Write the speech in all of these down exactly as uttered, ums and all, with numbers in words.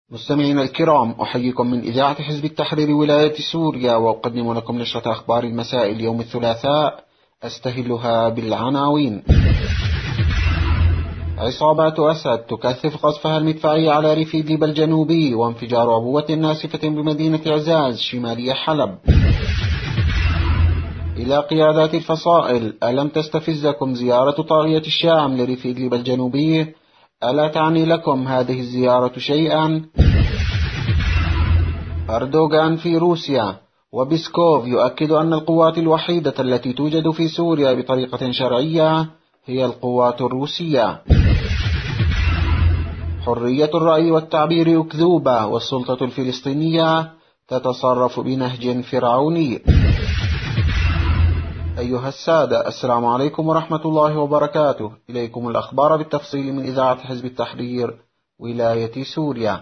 مستمعينا الكرام، أحييكم من إذاعة حزب التحرير ولاية سوريا، وأقدم لكم نشرة أخبار المساء اليوم الثلاثاء، أستهلها بالعناوين. عصابات أسد تكثف قصفها المدفعي على ريف إدلب الجنوبي، وانفجار عبوة ناسفة بمدينة عزاز شمالي حلب. إلى قيادات الفصائل: ألم تستفزكم زيارة طاغية الشام لريف إدلب الجنوبي؟ ألا تعني لكم هذه الزيارة شيئا؟ أردوغان في روسيا، وبيسكوف يؤكد أن القوات الوحيدة التي توجد في سوريا بطريقة شرعية هي القوات الروسية. حرية الرأي والتعبير أكذوبة، والسلطة الفلسطينية تتصرف بنهج فرعوني. أيها السادة، السلام عليكم ورحمة الله وبركاته. إليكم الأخبار بالتفصيل من إذاعة حزب التحرير ولاية سوريا.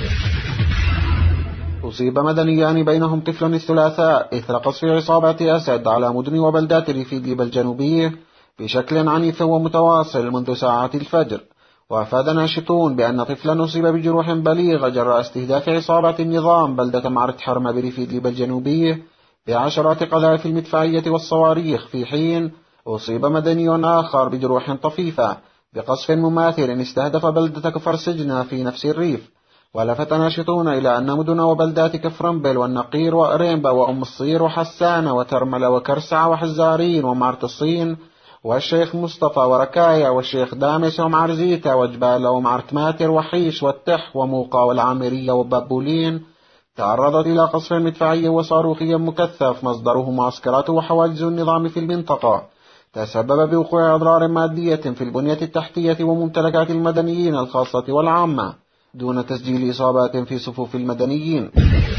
أصيب مدنيان بينهم طفل الثلاثاء إثر قصف عصابات أسد على مدن وبلدات ريف إدلب الجنوبي بشكل عنيف ومتواصل منذ ساعات الفجر. وأفاد ناشطون بأن طفلا أصيب بجروح بليغة جراء استهداف عصابات النظام بلدة معرة حرمة بريف إدلب الجنوبي بعشرات قذائف المدفعية والصواريخ، في حين أصيب مدني آخر بجروح طفيفة بقصف مماثل استهدف بلدة كفر سجنة في نفس الريف. ولفت ناشطون إلى أن مدن وبلدات كفرنبل والنقير وأريمبا وأم الصير وحسانة وترملة وكرسعة وحزارين ومعرة الصين والشيخ مصطفى وركايا والشيخ دامس ومعرزيتا وجبالة ومعرة ماتر وحيش والتح وموقع والعامرية وبابولين تعرضت إلى قصف مدفعي وصاروخي مكثف مصدره معسكرات وحواجز النظام في المنطقة، تسبب بوقوع أضرار مادية في البنية التحتية وممتلكات المدنيين الخاصة والعامة، دون تسجيل إصابات في صفوف المدنيين.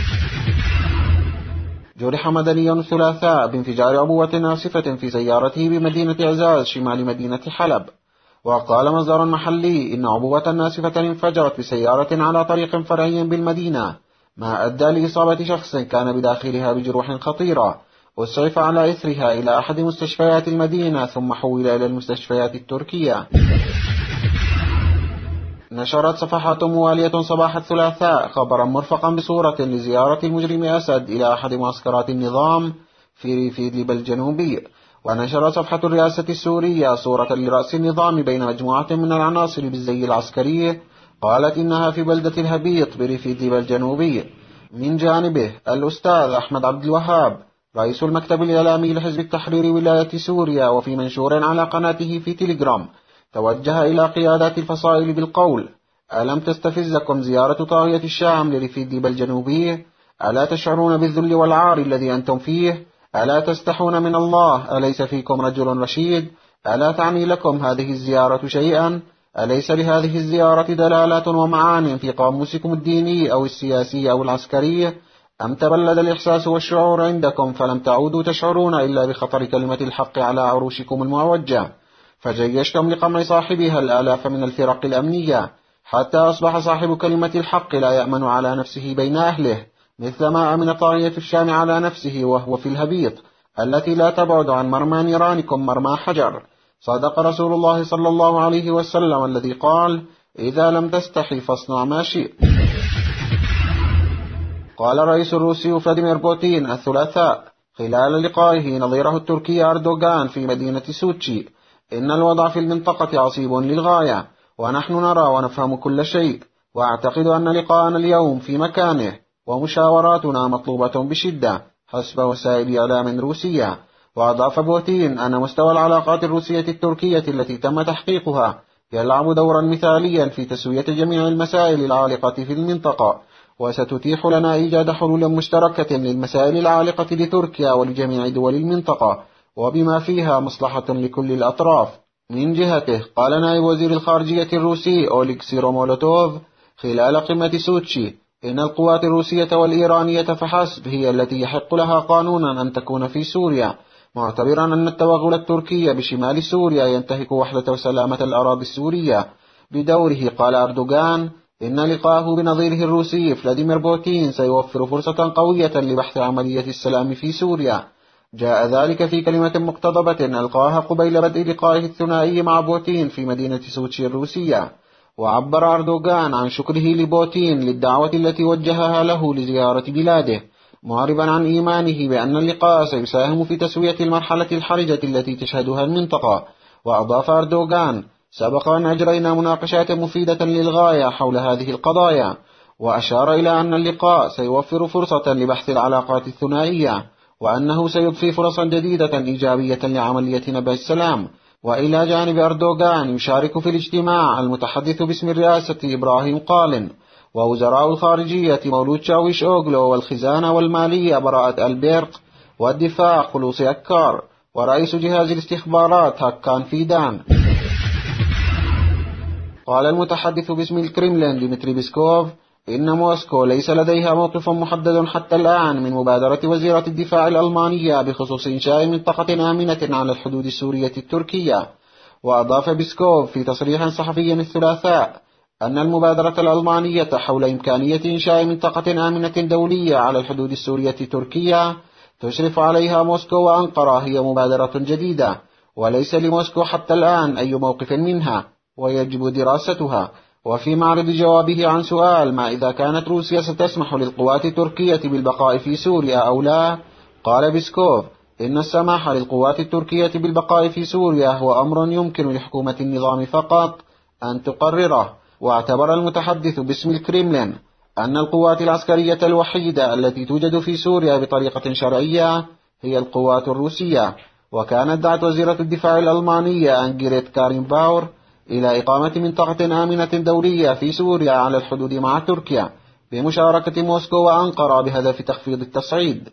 جرح مدني الثلاثاء بانفجار عبوة ناسفة في سيارته بمدينة عزاز شمال مدينة حلب. وقال مصدر محلي إن عبوة ناسفة انفجرت بسيارة على طريق فرعي بالمدينة، ما أدى لإصابة شخص كان بداخلها بجروح خطيرة، أسعف على إثرها إلى أحد مستشفيات المدينة ثم حول إلى المستشفيات التركية. نشرت صفحات موالية صباح الثلاثاء خبرا مرفقا بصورة لزيارة المجرم أسد إلى أحد معسكرات النظام في ريف إدلب الجنوبي. ونشرت صفحة الرئاسة السورية صورة لرأس النظام بين مجموعة من العناصر بالزي العسكري، قالت إنها في بلدة الهبيط بريف إدلب الجنوبي. من جانبه الأستاذ أحمد عبد الوهاب رئيس المكتب الإعلامي لحزب التحرير ولاية سوريا، وفي منشور على قناته في تيليجرام توجه إلى قيادات الفصائل بالقول: ألم تستفزكم زيارة طاغية الشام لريف إدلب الجنوبي؟ ألا تشعرون بالذل والعار الذي أنتم فيه؟ ألا تستحون من الله؟ أليس فيكم رجل رشيد؟ ألا تعني لكم هذه الزيارة شيئا؟ أليس لهذه الزيارة دلالات ومعان في قاموسكم الديني أو السياسي أو العسكري؟ أم تبلد الإحساس والشعور عندكم فلم تعودوا تشعرون إلا بخطر كلمة الحق على عروشكم المعوجة، فجيشتم لقمع صاحبها الآلاف من الفرق الأمنية، حتى أصبح صاحب كلمة الحق لا يأمن على نفسه بين أهله، مثلما أمن طاغية الشام على نفسه وهو في الهبيط التي لا تبعد عن مرمى نيرانكم مرمى حجر. صدق رسول الله صلى الله عليه وسلم الذي قال: إذا لم تستحي فاصنع ما شئت. قال الرئيس الروسي فلاديمير بوتين الثلاثاء خلال لقائه نظيره التركي أردوغان في مدينة سوتشي: إن الوضع في المنطقة عصيب للغاية، ونحن نرى ونفهم كل شيء، وأعتقد أن لقاءنا اليوم في مكانه ومشاوراتنا مطلوبة بشدة حسب وسائل إعلام روسية. وأضاف بوتين أن مستوى العلاقات الروسية التركية التي تم تحقيقها يلعب دورا مثاليا في تسوية جميع المسائل العالقة في المنطقة، وستتيح لنا إيجاد حلول مشتركة للمسائل العالقة لتركيا ولجميع دول المنطقة، وبما فيها مصلحة لكل الأطراف. من جهته قال نائب وزير الخارجية الروسي أوليكسي رومولوتوف خلال قمة سوتشي: إن القوات الروسية والإيرانية فحسب هي التي يحق لها قانونا أن تكون في سوريا، معتبرا أن التوغل التركي بشمال سوريا ينتهك وحدة وسلامة الأراضي السورية. بدوره قال أردوغان إن لقاءه بنظيره الروسي فلاديمير بوتين سيوفر فرصة قوية لبحث عملية السلام في سوريا. جاء ذلك في كلمة مقتضبة ألقاها قبيل بدء لقائه الثنائي مع بوتين في مدينة سوتشي الروسية. وعبر أردوغان عن شكره لبوتين للدعوة التي وجهها له لزيارة بلاده، معربا عن إيمانه بأن اللقاء سيساهم في تسوية المرحلة الحرجة التي تشهدها المنطقة. وأضاف أردوغان: سبق أن أجرينا مناقشات مفيدة للغاية حول هذه القضايا، وأشار إلى أن اللقاء سيوفر فرصة لبحث العلاقات الثنائية، وأنه سيضفي فرصا جديدة إيجابية لعملية نبع السلام. وإلى جانب أردوغان يشارك في الاجتماع المتحدث باسم الرئاسة إبراهيم قالن، ووزراء الخارجية مولود شاويش أوغلو، والخزانة والمالية براءة ألبيرق، والدفاع خلوص أكار، ورئيس جهاز الاستخبارات هاكان فيدان. قال المتحدث باسم الكرملين ديمتري بيسكوف إن موسكو ليس لديها موقف محدد حتى الآن من مبادرة وزيرة الدفاع الألمانية بخصوص إنشاء منطقة آمنة على الحدود السورية التركية. وأضاف بيسكوف في تصريح صحفي الثلاثاء أن المبادرة الألمانية حول إمكانية إنشاء منطقة آمنة دولية على الحدود السورية التركية تشرف عليها موسكو وأنقرة هي مبادرة جديدة، وليس لموسكو حتى الآن أي موقف منها، ويجب دراستها. وفي معرض جوابه عن سؤال ما إذا كانت روسيا ستسمح للقوات التركية بالبقاء في سوريا أو لا، قال بيسكوف إن السماح للقوات التركية بالبقاء في سوريا هو أمر يمكن لحكومة النظام فقط أن تقرره. واعتبر المتحدث باسم الكرملين أن القوات العسكرية الوحيدة التي توجد في سوريا بطريقة شرعية هي القوات الروسية. وكانت دعت وزيرة الدفاع الألمانية أنجريت كارين باور إلى إقامة منطقة آمنة دولية في سوريا على الحدود مع تركيا بمشاركة موسكو وأنقرة بهدف تخفيض التصعيد.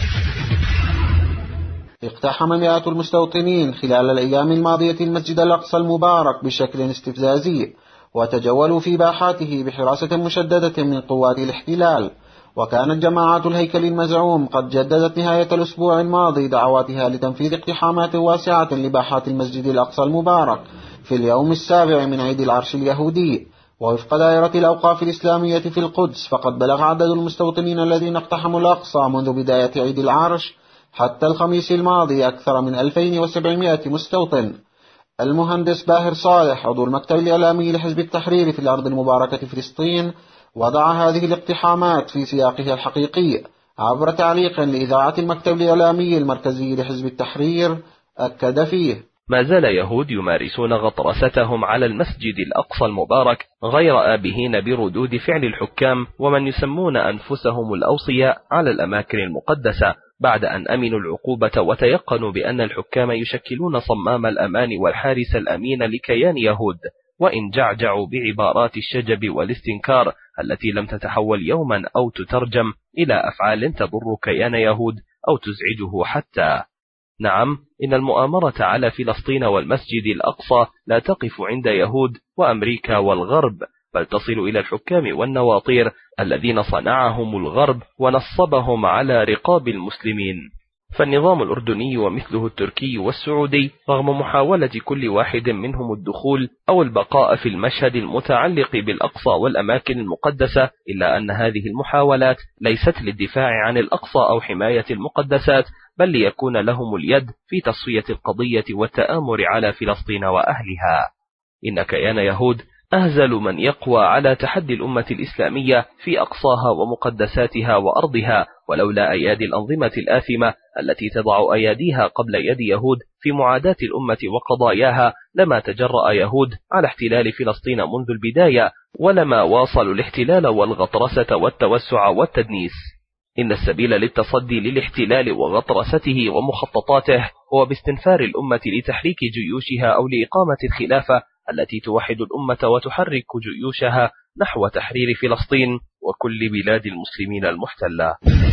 اقتحم مئات المستوطنين خلال الأيام الماضية المسجد الأقصى المبارك بشكل استفزازي، وتجولوا في باحاته بحراسة مشددة من قوات الاحتلال. وكانت جماعات الهيكل المزعوم قد جددت نهاية الأسبوع الماضي دعواتها لتنفيذ اقتحامات واسعة لباحات المسجد الأقصى المبارك في اليوم السابع من عيد العرش اليهودي. ووفق دائرة الأوقاف الإسلامية في القدس فقد بلغ عدد المستوطنين الذين اقتحموا الأقصى منذ بداية عيد العرش حتى الخميس الماضي أكثر من ألفين وسبعمائة مستوطن. المهندس باهر صالح عضو المكتب الإعلامي لحزب التحرير في الأرض المباركة فلسطين وضع هذه الاقتحامات في سياقها الحقيقي عبر تعليق لإذاعة المكتب الإعلامي المركزي لحزب التحرير. أكد فيه: ما زال يهود يمارسون غطرستهم على المسجد الأقصى المبارك غير آبهين بردود فعل الحكام ومن يسمون أنفسهم الأوصياء على الأماكن المقدسة، بعد أن أمنوا العقوبة وتيقنوا بأن الحكام يشكلون صمام الأمان والحارس الأمين لكيان يهود، وإن جعجعوا بعبارات الشجب والاستنكار التي لم تتحول يوما أو تترجم إلى أفعال تضر كيان يهود أو تزعجه حتى. نعم، إن المؤامرة على فلسطين والمسجد الأقصى لا تقف عند يهود وأمريكا والغرب، بل تصل إلى الحكام والنواطير الذين صنعهم الغرب ونصبهم على رقاب المسلمين. فالنظام الأردني ومثله التركي والسعودي رغم محاولة كل واحد منهم الدخول أو البقاء في المشهد المتعلق بالأقصى والأماكن المقدسة، إلا أن هذه المحاولات ليست للدفاع عن الأقصى أو حماية المقدسات، بل ليكون لهم اليد في تصفية القضية والتآمر على فلسطين وأهلها. إن كيان يهود أهزل من يقوى على تحدي الأمة الإسلامية في أقصاها ومقدساتها وأرضها، ولولا أيادي الأنظمة الآثمة التي تضع أياديها قبل يد يهود في معاداة الأمة وقضاياها لما تجرأ يهود على احتلال فلسطين منذ البداية، ولما واصلوا الاحتلال والغطرسة والتوسع والتدنيس. إن السبيل للتصدي للاحتلال وغطرسته ومخططاته هو باستنفار الأمة لتحريك جيوشها أو لإقامة الخلافة التي توحد الأمة وتحرك جيوشها نحو تحرير فلسطين وكل بلاد المسلمين المحتلة.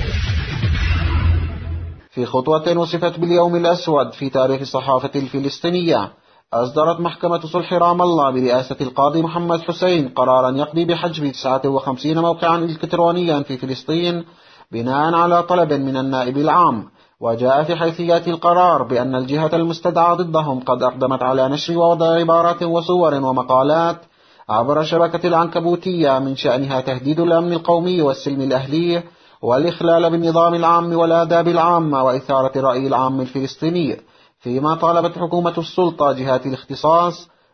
في خطوة وصفت باليوم الأسود في تاريخ الصحافة الفلسطينية، أصدرت محكمة صلح رام الله برئاسة القاضي محمد حسين قرارا يقضي بحجب تسعة وخمسين موقعا إلكترونيا في فلسطين بناء على طلب من النائب العام. وجاء في حيثيات القرار بأن الجهة المستدعى ضدهم قد أقدمت على نشر ووضع عبارات وصور ومقالات عبر الشبكة العنكبوتية من شأنها تهديد الأمن القومي والسلم الأهلي والإخلال بالنظام العام والآداب العامة وإثارة الرأي العام الفلسطيني، فيما طالبت حكومة السلطة جهات الاختصاص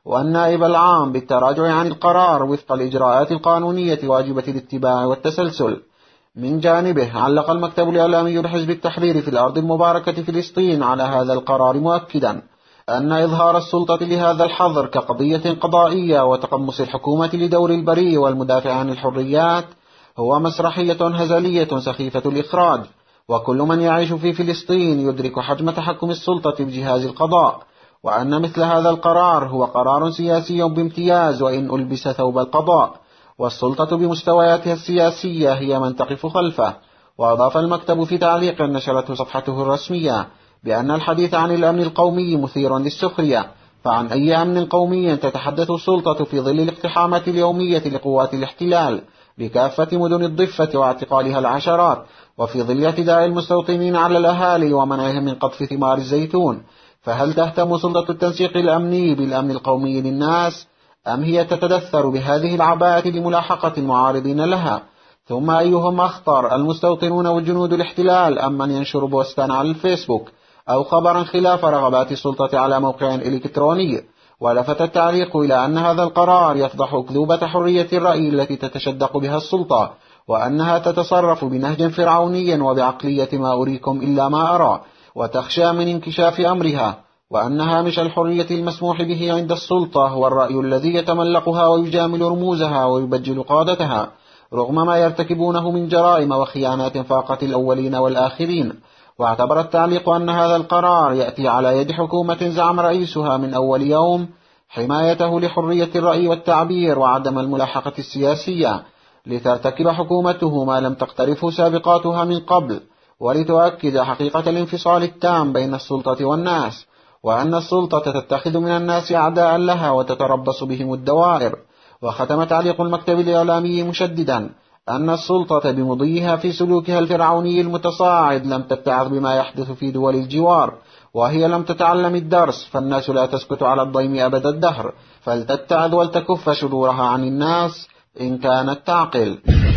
والنائب العام بالتراجع عن القرار وفق الإجراءات القانونية واجبة الاتباع والتسلسل. من جانبه علق المكتب الإعلامي لحزب التحرير في الأرض المباركة فلسطين على هذا القرار مؤكدا أن إظهار السلطة لهذا الحظر كقضية قضائية وتقمص الحكومة لدور البريء والمدافع عن الحريات هو مسرحية هزلية سخيفة الإخراج، وكل من يعيش في فلسطين يدرك حجم تحكم السلطة بجهاز القضاء، وأن مثل هذا القرار هو قرار سياسي بامتياز وإن ألبس ثوب القضاء، والسلطة بمستوياتها السياسية هي من تقف خلفه. وأضاف المكتب في تعليق نشرته صفحته الرسمية بأن الحديث عن الأمن القومي مثير للسخرية، فعن أي أمن قومي تتحدث السلطة في ظل الاقتحامات اليومية لقوات الاحتلال بكافة مدن الضفة واعتقالها العشرات، وفي ظل اعتداء المستوطنين على الأهالي ومنعهم من قطف ثمار الزيتون؟ فهل تهتم سلطة التنسيق الأمني بالأمن القومي للناس، أم هي تتدثر بهذه العباءة لملاحقة المعارضين لها؟ ثم أيهم أخطر، المستوطنون وجنود الاحتلال أم من ينشر بوستان على الفيسبوك أو خبرا خلاف رغبات السلطة على موقع إلكتروني؟ ولفت التعليق إلى أن هذا القرار يفضح أكذوبة حرية الرأي التي تتشدق بها السلطة، وأنها تتصرف بنهج فرعوني وبعقلية ما أريكم إلا ما أرى، وتخشى من انكشاف أمرها، وأن هامش الحرية المسموح به عند السلطة هو الرأي الذي يتملقها ويجامل رموزها ويبجل قادتها رغم ما يرتكبونه من جرائم وخيانات فاقت الأولين والآخرين. واعتبر التعليق أن هذا القرار يأتي على يد حكومة زعم رئيسها من أول يوم حمايته لحرية الرأي والتعبير وعدم الملاحقة السياسية، لترتكب حكومته ما لم تقترفه سابقاتها من قبل، ولتؤكد حقيقة الانفصال التام بين السلطة والناس، وأن السلطة تتخذ من الناس أعداء لها وتتربص بهم الدوائر. وختم تعليق المكتب الإعلامي مشددا أن السلطة بمضيها في سلوكها الفرعوني المتصاعد لم تتعظ بما يحدث في دول الجوار، وهي لم تتعلم الدرس، فالناس لا تسكت على الضيم أبد الدهر، فلتتعظ ولتكف شرورها عن الناس إن كانت تعقل.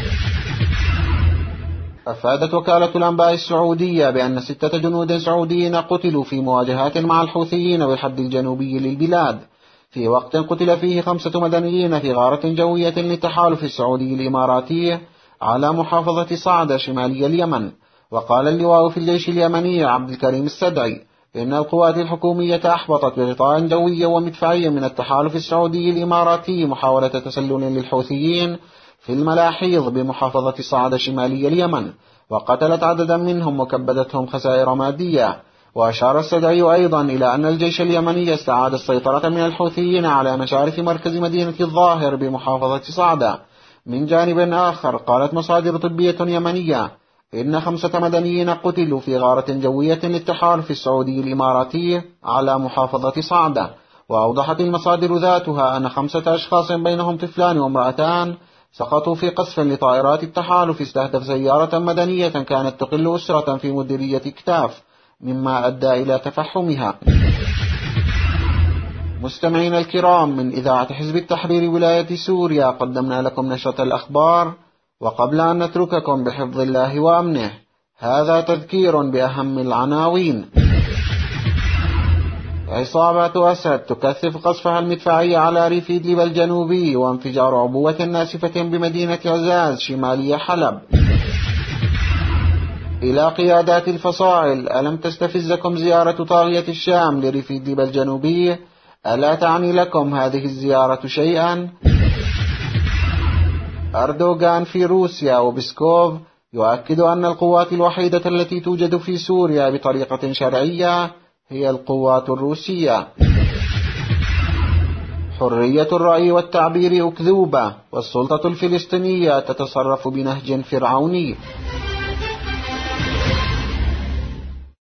أفادت وكالة الأنباء السعودية بأن ستة جنود سعوديين قتلوا في مواجهات مع الحوثيين بالحد الجنوبي للبلاد، في وقت قتل فيه خمسة مدنيين في غارة جوية للتحالف السعودي الإماراتي على محافظة صعدة شمالي اليمن. وقال اللواء في الجيش اليمني عبد الكريم السدعي إن القوات الحكومية أحبطت بغطاء جوي ومدفعي من التحالف السعودي الإماراتي محاولة تسلل للحوثيين في الملاحيض بمحافظة صعدة شمالي اليمن، وقتلت عددا منهم وكبدتهم خسائر مادية. وأشار السدعي أيضا إلى أن الجيش اليمني استعاد السيطرة من الحوثيين على مشارف مركز مدينة الظاهر بمحافظة صعدة. من جانب آخر قالت مصادر طبية يمنية إن خمسة مدنيين قتلوا في غارة جوية للتحالف السعودي الإماراتي على محافظة صعدة. وأوضحت المصادر ذاتها أن خمسة أشخاص بينهم طفلان وامرأتان سقطوا في قصف لطائرات التحالف استهدف سيارة مدنية كانت تقل أسرة في مديرية كتاف، مما أدى إلى تفحمها. مستمعين الكرام، من إذاعة حزب التحرير ولاية سوريا قدمنا لكم نشرة الأخبار، وقبل أن نترككم بحفظ الله وأمنه هذا تذكير بأهم العناوين. عصابة أسد تكثف قصفها المدفعي على ريف إدلب الجنوبي، وانفجار عبوة ناسفة بمدينة عزاز شمالي حلب. إلى قيادات الفصائل: ألم تستفزكم زيارة طاغية الشام لريف إدلب الجنوبي؟ ألا تعني لكم هذه الزيارة شيئا؟ أردوغان في روسيا، وبسكوف يؤكد أن القوات الوحيدة التي توجد في سوريا بطريقة شرعية هي القوات الروسية. حرية الرأي والتعبير أكذوبة، والسلطة الفلسطينية تتصرف بنهج فرعوني.